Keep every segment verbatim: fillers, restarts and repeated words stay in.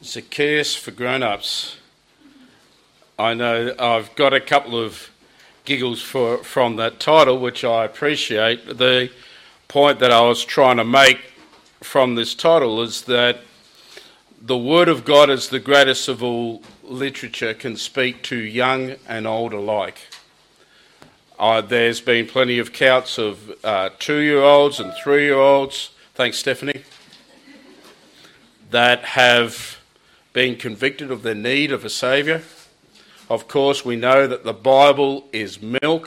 Zacchaeus for grown-ups. I know I've got a couple of giggles for, from that title, which I appreciate. The point that I was trying to make from this title is that the Word of God as the greatest of all literature can speak to young and old alike. Uh, there's been plenty of accounts of uh, two-year-olds and three-year-olds, thanks Stephanie, that have been convicted of their need of a saviour. Of course, we know that the Bible is milk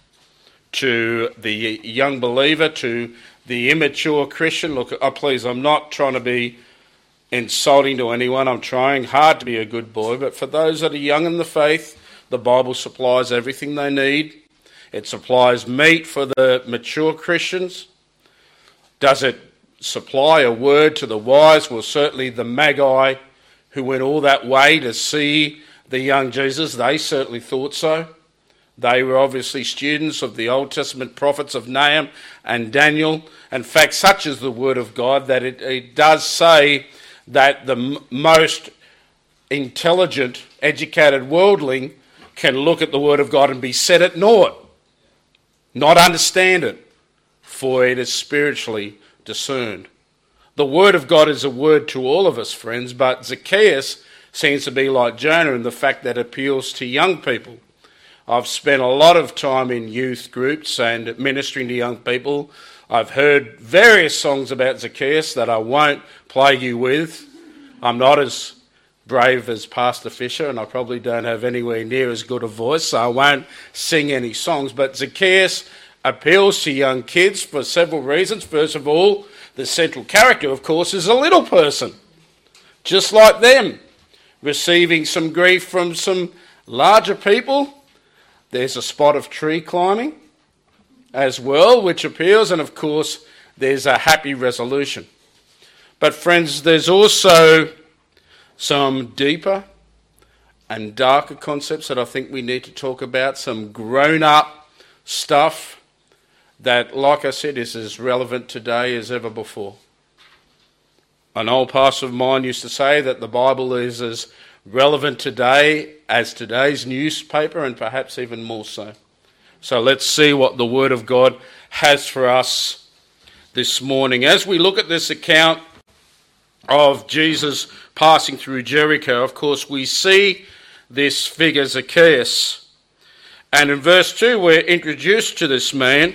to the young believer, to the immature Christian. Look, oh, please, I'm not trying to be insulting to anyone. I'm trying hard to be a good boy. But for those that are young in the faith, the Bible supplies everything they need. It supplies meat for the mature Christians. Does it supply a word to the wise? Well, certainly the Magi who went all that way to see the young Jesus, they certainly thought so. They were obviously students of the Old Testament prophets of Nahum and Daniel. In fact, such is the word of God that it, it does say that the m- most intelligent, educated worldling can look at the word of God and be set at naught, not understand it, for it is spiritually discerned. The word of God is a word to all of us, friends, but Zacchaeus seems to be like Jonah in the fact that it appeals to young people. I've spent a lot of time in youth groups and ministering to young people. I've heard various songs about Zacchaeus that I won't plague you with. I'm not as brave as Pastor Fisher, and I probably don't have anywhere near as good a voice, so I won't sing any songs. But Zacchaeus appeals to young kids for several reasons. First of all, the central character, of course, is a little person, just like them, receiving some grief from some larger people. There's a spot of tree climbing as well, which appeals, and of course, there's a happy resolution. But friends, there's also some deeper and darker concepts that I think we need to talk about, some grown-up stuff that, like I said, is as relevant today as ever before. An old pastor of mine used to say that the Bible is as relevant today as today's newspaper, and perhaps even more so. So let's see what the Word of God has for us this morning. As we look at this account of Jesus passing through Jericho, of course, we see this figure Zacchaeus. And in verse two, we're introduced to this man.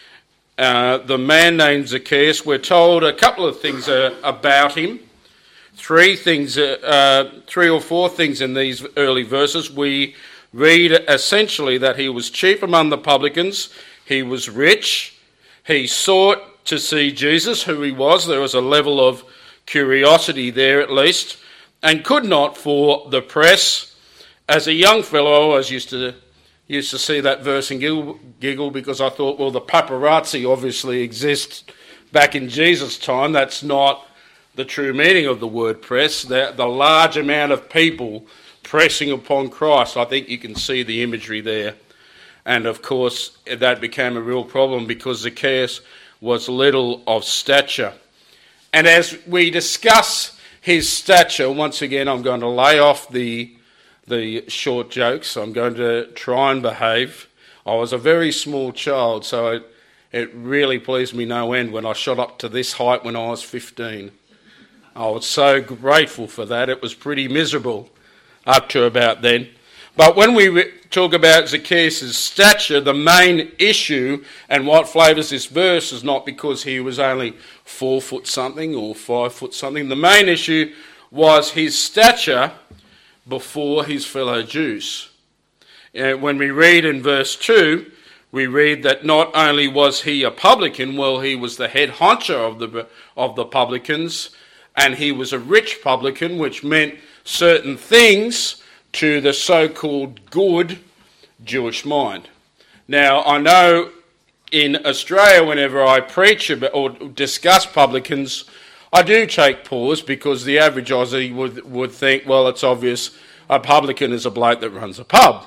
Uh, the man named Zacchaeus. We're told a couple of things uh, about him. Three things, uh, uh, three or four things in these early verses. We read essentially that he was chief among the publicans. He was rich. He sought to see Jesus, who he was. There was a level of curiosity there at least, and could not for the press. As a young fellow, I always used to used to see that verse and giggle, giggle because I thought, well, the paparazzi obviously exists back in Jesus' time. That's not the true meaning of the word press. The, the large amount of people pressing upon Christ. I think you can see the imagery there. And of course, that became a real problem because Zacchaeus was little of stature. And as we discuss his stature, once again, I'm going to lay off the the short jokes. I'm going to try and behave. I was a very small child, so it, it really pleased me no end when I shot up to this height when I was fifteen. I was so grateful for that. It was pretty miserable up to about then. But when we re- talk about Zacchaeus' stature, the main issue and what flavours this verse is not because he was only four foot something or five foot something. The main issue was his stature before his fellow Jews. Uh, when we read in verse two, we read that not only was he a publican, well, he was the head honcho of the of the publicans, and he was a rich publican, which meant certain things to the so-called good Jewish mind. Now, I know in Australia, whenever I preach about or discuss publicans, I do take pause because the average Aussie would, would think, well, it's obvious a publican is a bloke that runs a pub.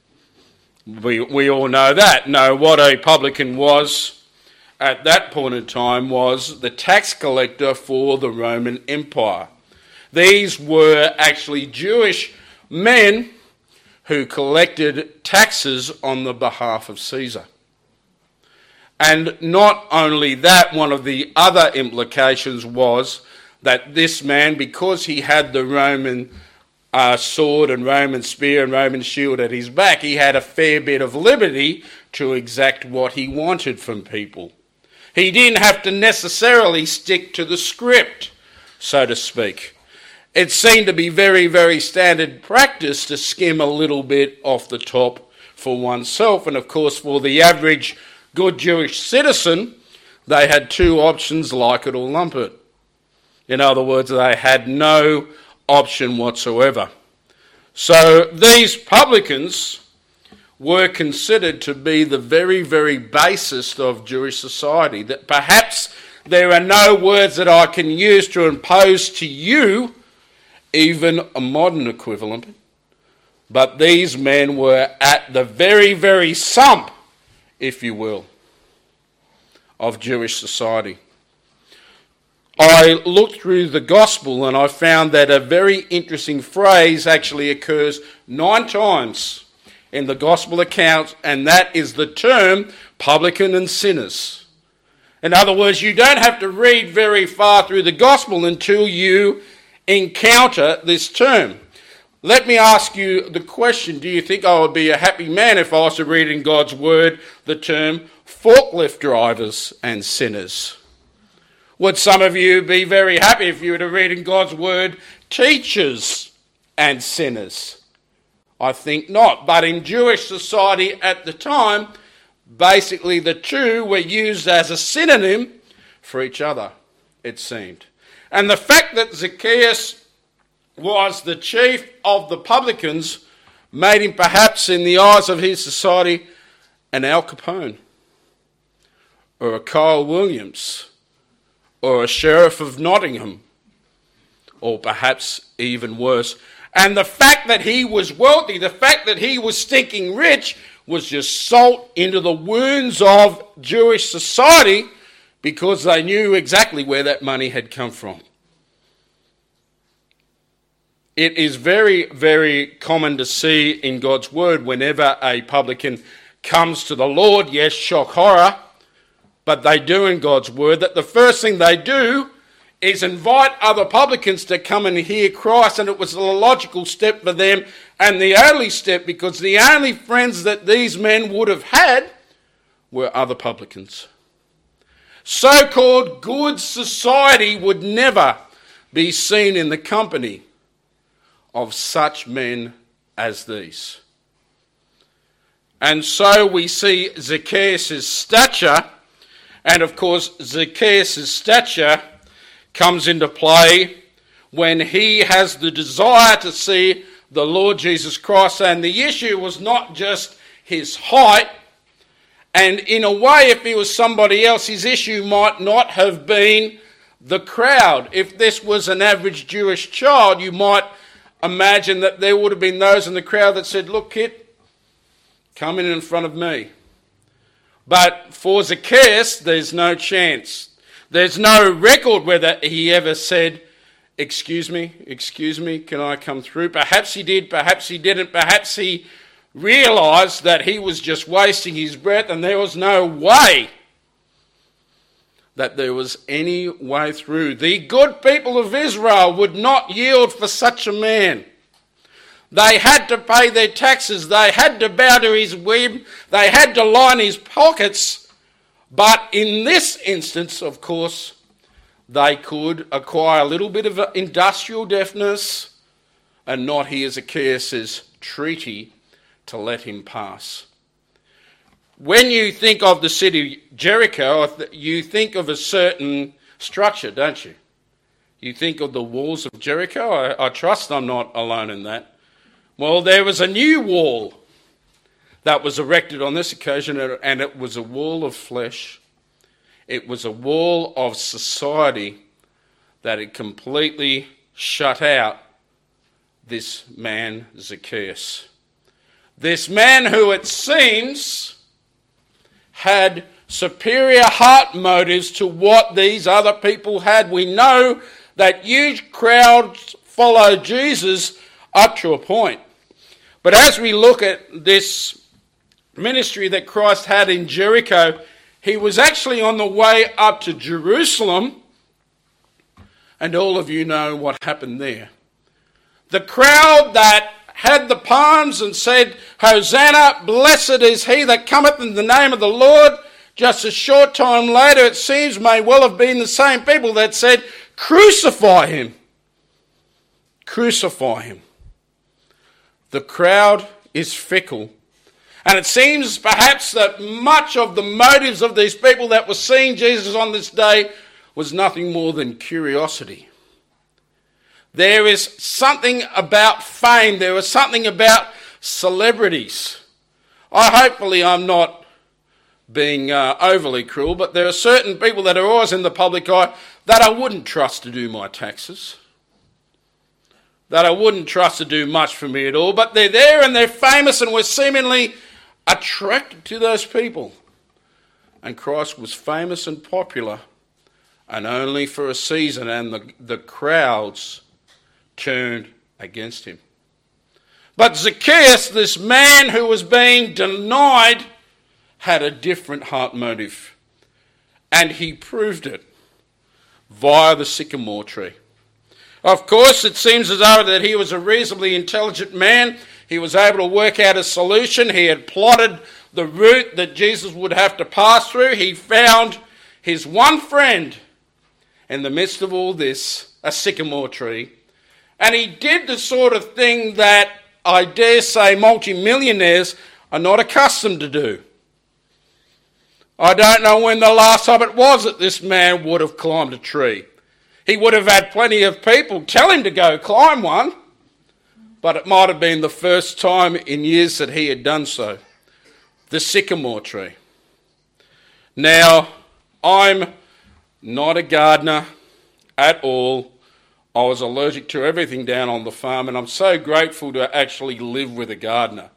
We we all know that. No, what a publican was at that point in time was the tax collector for the Roman Empire. These were actually Jewish men who collected taxes on the behalf of Caesar. And not only that, one of the other implications was that this man, because he had the Roman uh, sword and Roman spear and Roman shield at his back, he had a fair bit of liberty to exact what he wanted from people. He didn't have to necessarily stick to the script, so to speak. It seemed to be very, very standard practice to skim a little bit off the top for oneself. And of course, for the average good Jewish citizen, they had two options: like it or lump it. In other words, they had no option whatsoever. So these publicans were considered to be the very, very basis of Jewish society. That perhaps there are no words that I can use to impose to you even a modern equivalent, but these men were at the very, very sump, if you will, of Jewish society. I looked through the gospel and I found that a very interesting phrase actually occurs nine times in the gospel accounts, and that is the term publican and sinners. In other words, you don't have to read very far through the gospel until you encounter this term. Let me ask you the question: do you think I would be a happy man if I was to read in God's word the term forklift drivers and sinners? Would some of you be very happy if you were to read in God's word teachers and sinners? I think not. But in Jewish society at the time, basically the two were used as a synonym for each other, it seemed. And the fact that Zacchaeus was the chief of the publicans made him, perhaps in the eyes of his society, an Al Capone, or a Kyle Williams, or a sheriff of Nottingham, or perhaps even worse. And the fact that he was wealthy, the fact that he was stinking rich, was just salt into the wounds of Jewish society, because they knew exactly where that money had come from. It is very, very common to see in God's word whenever a publican comes to the Lord, yes, shock horror, but they do in God's word, that the first thing they do is invite other publicans to come and hear Christ, and it was the logical step for them and the only step, because the only friends that these men would have had were other publicans. So-called good society would never be seen in the company of such men as these. And so we see Zacchaeus' stature, and of course Zacchaeus' stature comes into play when he has the desire to see the Lord Jesus Christ. And the issue was not just his height, and in a way, if he was somebody else, his issue might not have been the crowd. If this was an average Jewish child, you might imagine that there would have been those in the crowd that said, "Look, kid, come in in front of me." But for Zacchaeus, there's no chance. There's no record whether he ever said, "Excuse me, excuse me, can I come through?" Perhaps he did, perhaps he didn't, perhaps he realised that he was just wasting his breath and there was no way that there was any way through. The good people of Israel would not yield for such a man. They had to pay their taxes, they had to bow to his whim, they had to line his pockets, but in this instance, of course, they could acquire a little bit of industrial deafness and not hear Zacchaeus' treaty to let him pass. When you think of the city Jericho, you think of a certain structure, don't you? You think of the walls of Jericho. I, I trust I'm not alone in that. Well, there was a new wall that was erected on this occasion, and it was a wall of flesh. It was a wall of society that had completely shut out this man, Zacchaeus. This man who, it seems, had superior heart motives to what these other people had. We know that huge crowds followed Jesus up to a point. But as we look at this ministry that Christ had in Jericho, he was actually on the way up to Jerusalem, and all of you know what happened there. The crowd that had the palms and said, Hosanna, blessed is he that cometh in the name of the Lord, just a short time later, it seems, may well have been the same people that said, crucify him. Crucify him. The crowd is fickle. And it seems perhaps that much of the motives of these people that were seeing Jesus on this day was nothing more than curiosity. There is something about fame. There is something about celebrities. I hopefully I'm not being uh, overly cruel, but there are certain people that are always in the public eye that I wouldn't trust to do my taxes, that I wouldn't trust to do much for me at all, but they're there and they're famous and we're seemingly attracted to those people. And Christ was famous and popular, and only for a season, and the, the crowds turned against him. But Zacchaeus, this man who was being denied, had a different heart motive, and he proved it via the sycamore tree. Of course, it seems as though that he was a reasonably intelligent man. He was able to work out a solution. He had plotted the route that Jesus would have to pass through. He found his one friend in the midst of all this, a sycamore tree. And he did the sort of thing that I dare say multimillionaires are not accustomed to do. I don't know when the last time it was that this man would have climbed a tree. He would have had plenty of people tell him to go climb one, but it might have been the first time in years that he had done so. The sycamore tree. Now, I'm not a gardener at all. I was allergic to everything down on the farm, and I'm so grateful to actually live with a gardener.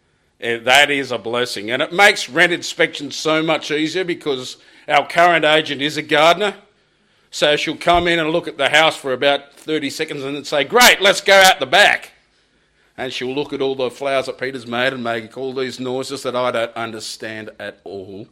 That is a blessing. And it makes rent inspection so much easier because our current agent is a gardener. So she'll come in and look at the house for about thirty seconds and then say, great, let's go out the back. And she'll look at all the flowers that Peter's made and make all these noises that I don't understand at all.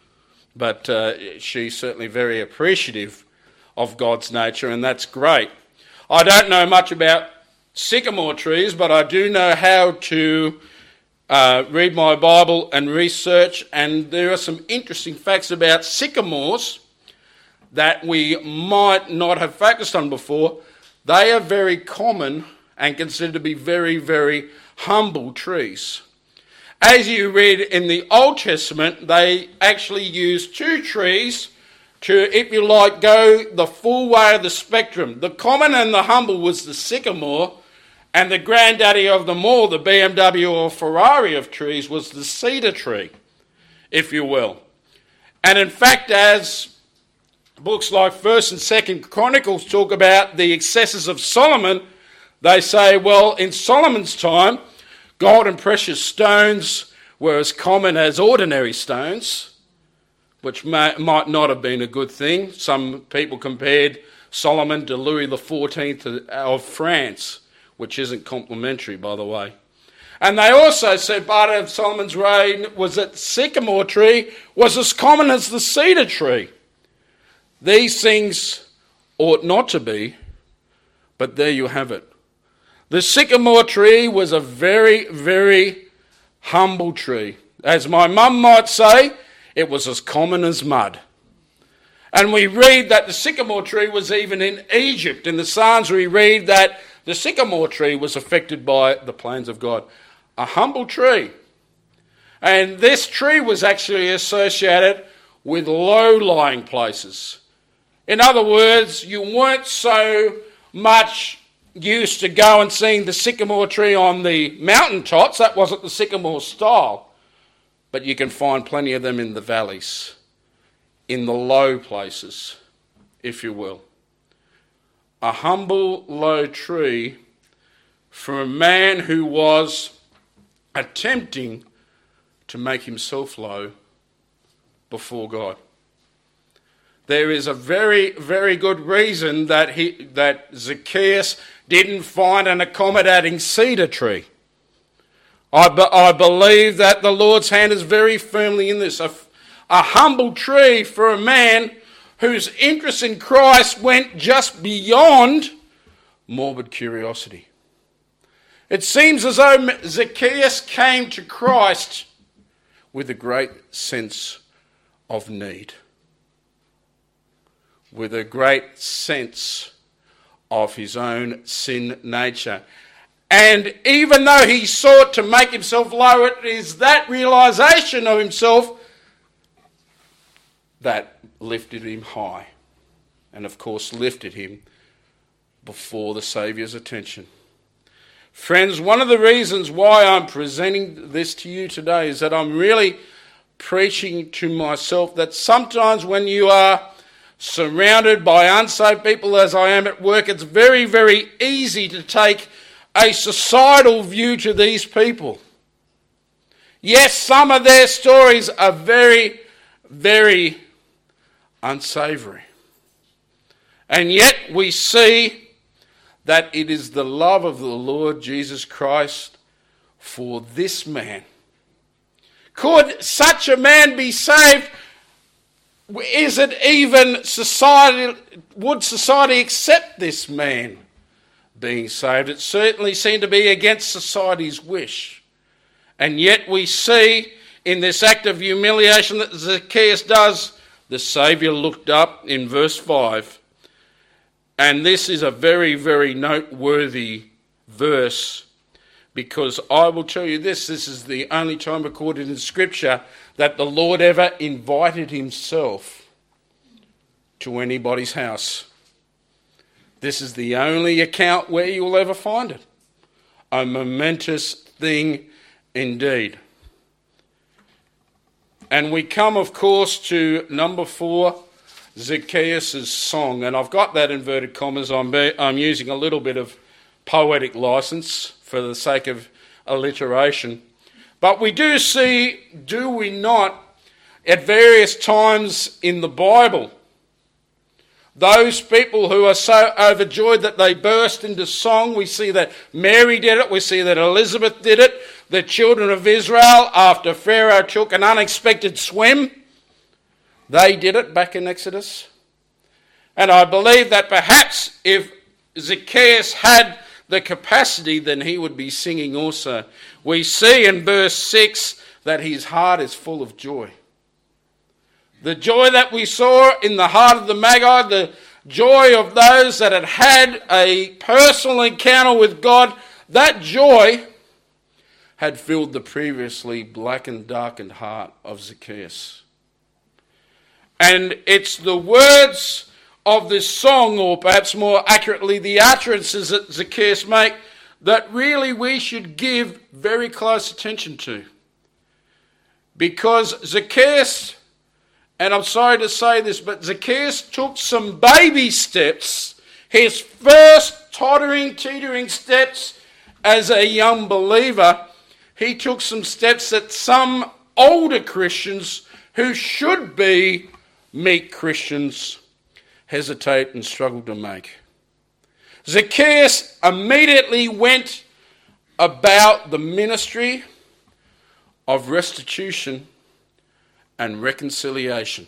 But uh, she's certainly very appreciative of God's nature, and that's great. I don't know much about sycamore trees, but I do know how to uh, read my Bible and research, and there are some interesting facts about sycamores that we might not have focused on before. They are very common and considered to be very, very humble trees. As you read in the Old Testament, they actually used two trees to, if you like, go the full way of the spectrum. The common and the humble was the sycamore, and the granddaddy of them all, the B M W or Ferrari of trees, was the cedar tree, if you will. And in fact, as books like First and Second Chronicles talk about the excesses of Solomon, they say, well, in Solomon's time, gold and precious stones were as common as ordinary stones, which may, might not have been a good thing. Some people compared Solomon to Louis the fourteenth of France, which isn't complimentary, by the way. And they also said part of Solomon's reign was that the sycamore tree was as common as the cedar tree. These things ought not to be, but there you have it. The sycamore tree was a very, very humble tree. As my mum might say, it was as common as mud. And we read that the sycamore tree was even in Egypt. In the Psalms we read that the sycamore tree was affected by the plains of God. A humble tree. And this tree was actually associated with low-lying places. In other words, you weren't so much used to go and seeing the sycamore tree on the mountaintops. That wasn't the sycamore style. But you can find plenty of them in the valleys, in the low places, if you will. A humble, low tree for a man who was attempting to make himself low before God. there is a very, very good reason that he that Zacchaeus didn't find an accommodating cedar tree. I, be, I believe that the Lord's hand is very firmly in this. A, a humble tree for a man whose interest in Christ went just beyond morbid curiosity. It seems as though Zacchaeus came to Christ with a great sense of need, with a great sense of his own sin nature. And even though he sought to make himself low, it is that realization of himself that lifted him high, and of course lifted him before the Saviour's attention. Friends, one of the reasons why I'm presenting this to you today is that I'm really preaching to myself that sometimes when you are surrounded by unsaved people, as I am at work, it's very, very easy to take a societal view to these people. Yes, some of their stories are very, very unsavoury. And yet we see that it is the love of the Lord Jesus Christ for this man. Could such a man be saved? Is it even society, would society accept this man being saved? It certainly seemed to be against society's wish. And yet we see in this act of humiliation that Zacchaeus does, the Saviour looked up in verse five. And this is a very, very noteworthy verse, because I will tell you this, this is the only time recorded in Scripture that the Lord ever invited himself to anybody's house. This is the only account where you will ever find it. A momentous thing indeed. And we come, of course, to number four, Zacchaeus' song. And I've got that inverted commas. I'm, be, I'm using a little bit of poetic license for the sake of alliteration. But we do see, do we not, at various times in the Bible, those people who are so overjoyed that they burst into song. We see that Mary did it. We see that Elizabeth did it. The children of Israel, after Pharaoh took an unexpected swim, they did it back in Exodus. And I believe that perhaps if Zacchaeus had the capacity, then he would be singing also. We see in verse six that his heart is full of joy. The joy that we saw in the heart of the Magi, the joy of those that had had a personal encounter with God, that joy had filled the previously blackened, darkened heart of Zacchaeus. And it's the words of this song, or perhaps more accurately, the utterances that Zacchaeus make, that really we should give very close attention to. Because Zacchaeus, and I'm sorry to say this, but Zacchaeus took some baby steps, his first tottering, teetering steps as a young believer. He took some steps that some older Christians who should be meek Christians hesitate and struggle to make. Zacchaeus immediately went about the ministry of restitution and reconciliation.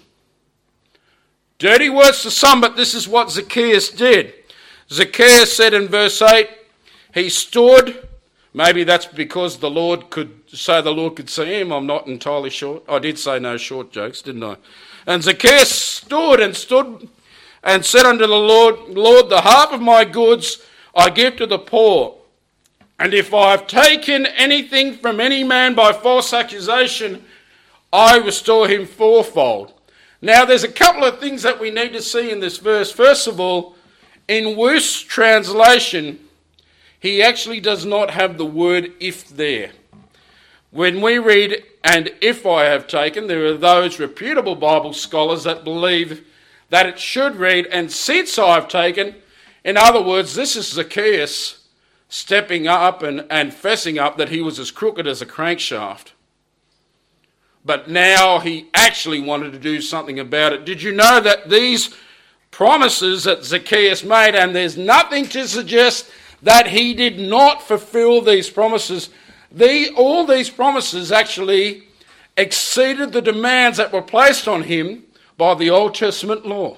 Dirty words to some, but this is what Zacchaeus did. Zacchaeus said in verse eight, he stood. Maybe that's because the Lord could say the Lord could see him. I'm not entirely sure. I did say no short jokes, didn't I? And Zacchaeus stood and stood and said unto the Lord, Lord, the half of my goods I give to the poor. And if I have taken anything from any man by false accusation, I restore him fourfold. Now there's a couple of things that we need to see in this verse. First of all, in Wuest's translation, he actually does not have the word if there. When we read, and if I have taken, there are those reputable Bible scholars that believe that it should read, and since I have taken. In other words, this is Zacchaeus stepping up and, and fessing up that he was as crooked as a crankshaft. but now he actually wanted to do something about it. Did you know that these promises that Zacchaeus made, and there's nothing to suggest that he did not fulfill these promises, the, all these promises actually exceeded the demands that were placed on him by the Old Testament law.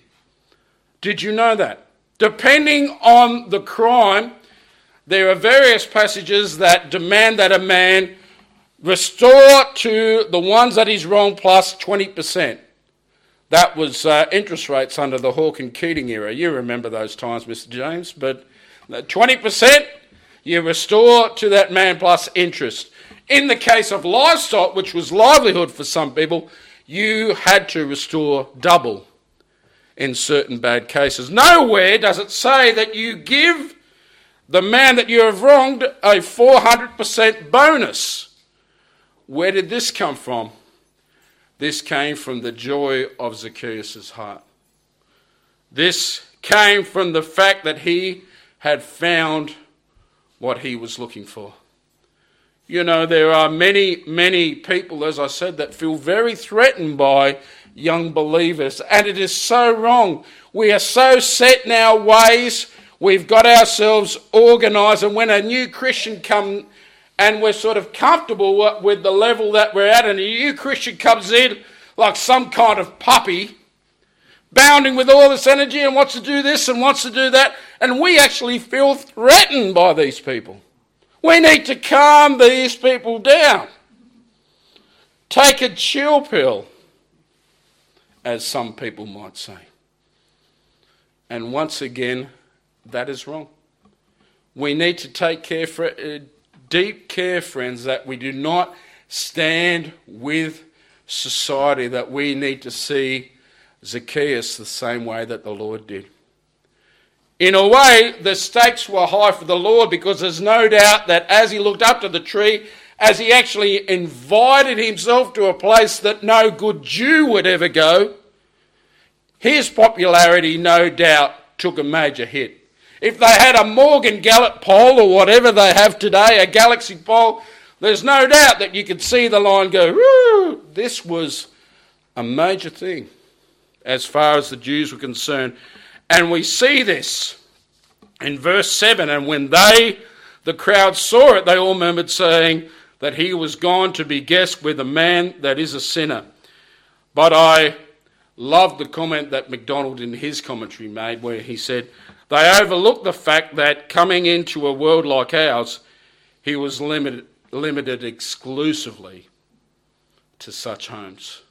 Did you know that? Depending on the crime, there are various passages that demand that a man restore to the ones that he's wrong plus twenty percent. That was uh, interest rates under the Hawke and Keating era. You remember those times, Mister James. But twenty percent you restore to that man plus interest. In the case of livestock, which was livelihood for some people, you had to restore double in certain bad cases. Nowhere does it say that you give the man that you have wronged a four hundred percent bonus. Where did this come from? This came from the joy of Zacchaeus' heart. This came from the fact that he had found what he was looking for. You know, there are many, many people, as I said, that feel very threatened by young believers, and it is so wrong. We are so set in our ways. We've got ourselves organised, and when a new Christian comes and we're sort of comfortable with the level that we're at, and a new Christian comes in like some kind of puppy, bounding with all this energy and wants to do this and wants to do that, and we actually feel threatened by these people. We need to calm these people down. Take a chill pill, as some people might say. And once again, that is wrong. We need to take care, for, uh, deep care, friends, that we do not stand with society, that we need to see Zacchaeus the same way that the Lord did. In a way, the stakes were high for the Lord, because there's no doubt that as he looked up to the tree, as he actually invited himself to a place that no good Jew would ever go, his popularity no doubt took a major hit. If they had a Morgan Gallup poll or whatever they have today, a Galaxy poll, there's no doubt that you could see the line go, woo! This was a major thing as far as the Jews were concerned. And we see this in verse seven. And when they, the crowd, saw it, they all murmured, saying that he was gone to be guest with a man that is a sinner. But I love the comment that MacDonald in his commentary made, where he said, they overlooked the fact that coming into a world like ours, he was limited, limited exclusively to such homes.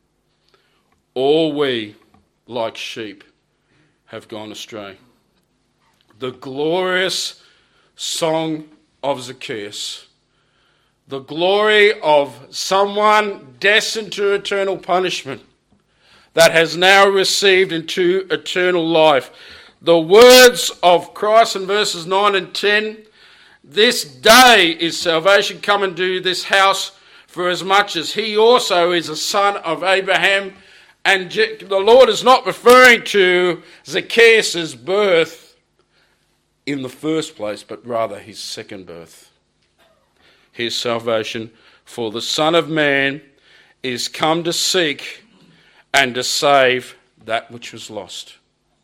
All we, like sheep, have gone astray. The glorious song of Zacchaeus, the glory of someone destined to eternal punishment that has now received into eternal life. The words of Christ in verses nine and ten, this day is salvation come into this house, for as much as he also is a son of Abraham. And the Lord is not referring to Zacchaeus' birth in the first place, but rather his second birth, his salvation. For the Son of Man is come to seek and to save that which was lost.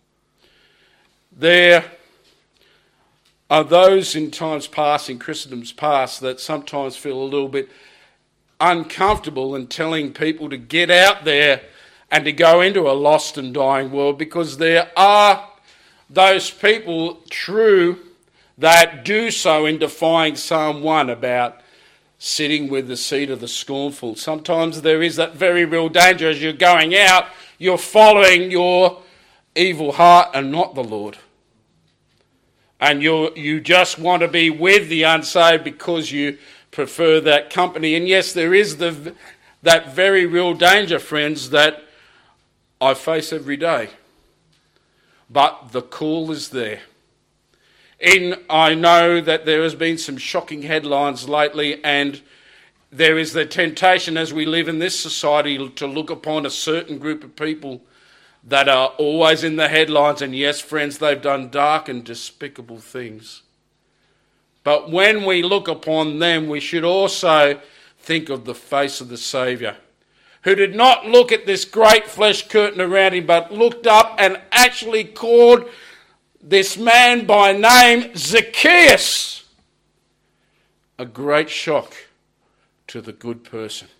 There are those in times past, in Christendom's past, that sometimes feel a little bit uncomfortable in telling people to get out there and to go into a lost and dying world, because there are those people, true, that do so in defying Psalm one about sitting with the seat of the scornful. Sometimes there is that very real danger as you're going out, you're following your evil heart and not the Lord. And you you just want to be with the unsaved because you prefer that company. And yes, there is the that very real danger, friends, that I face every day. But the call is there. In, I know that there has been some shocking headlines lately, and there is the temptation as we live in this society to look upon a certain group of people that are always in the headlines, and yes, friends, they've done dark and despicable things. But when we look upon them, we should also think of the face of the Saviour, who did not look at this great flesh curtain around him, but looked up and actually called this man by name Zacchaeus. A great shock to the good person.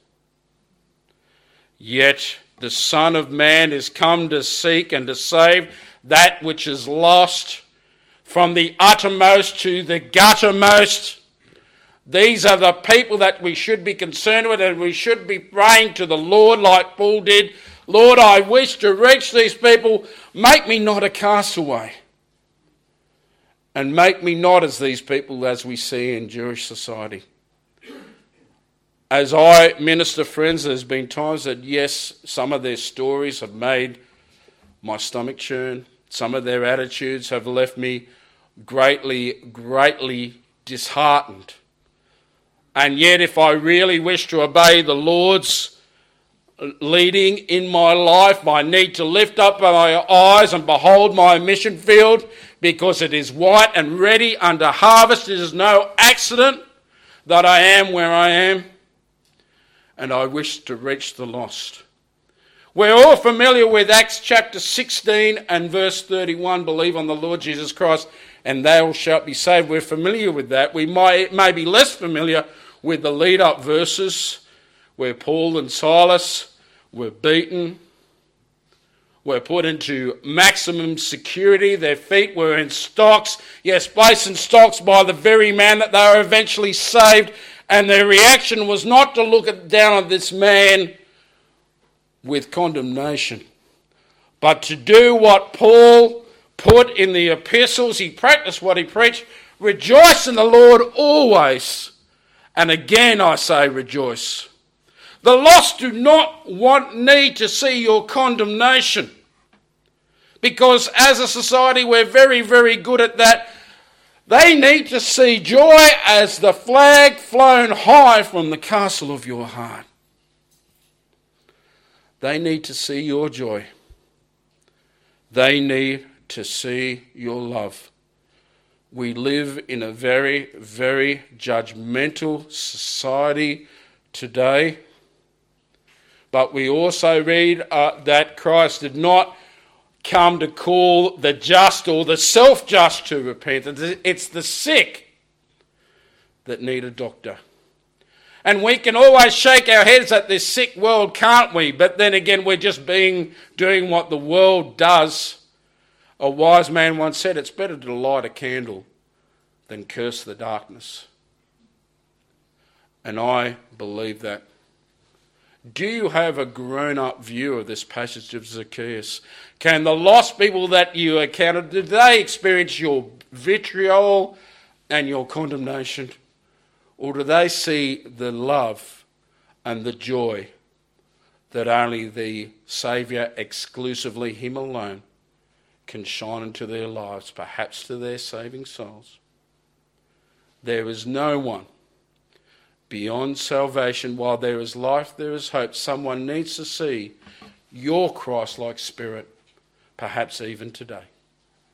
Yet the Son of Man is come to seek and to save that which is lost, from the uttermost to the guttermost. These are the people that we should be concerned with, and we should be praying to the Lord like Paul did. Lord, I wish to reach these people. Make me not a castaway. And make me not as these people as we see in Jewish society. As I minister, friends, there's been times that, yes, some of their stories have made my stomach churn. Some of their attitudes have left me greatly, greatly disheartened. And yet, if I really wish to obey the Lord's leading in my life, I need to lift up my eyes and behold my mission field, because it is white and ready unto harvest. It is no accident that I am where I am, and I wish to reach the lost. We're all familiar with Acts chapter sixteen and verse thirty-one, believe on the Lord Jesus Christ and thou shalt be saved. We're familiar with that. We might, may be less familiar with the lead-up verses where Paul and Silas were beaten, were put into maximum security. Their feet were in stocks, yes, placed in stocks by the very man that they were eventually saved. And their reaction was not to look at, down on this man with condemnation, but to do what Paul put in the epistles. He practiced what he preached. Rejoice in the Lord always. And again I say rejoice. The lost do not want need to see your condemnation, because as a society we're very, very good at that. They need to see joy as the flag flown high from the castle of your heart. They need to see your joy. They need to see your love. We live in a very, very judgmental society today. But we also read uh, that Christ did not come to call the just or the self-just to repentance. It's the sick that need a doctor. And we can always shake our heads at this sick world, can't we? But then again, we're just being doing what the world does. A wise man once said, it's better to light a candle than curse the darkness. And I believe that. Do you have a grown-up view of this passage of Zacchaeus? Can the lost people that you encountered, did they experience your vitriol and your condemnation? Or do they see the love and the joy that only the Saviour, exclusively Him alone, can shine into their lives, perhaps to their saving souls? There is no one beyond salvation. While there is life, there is hope. Someone needs to see your Christ-like spirit, perhaps even today.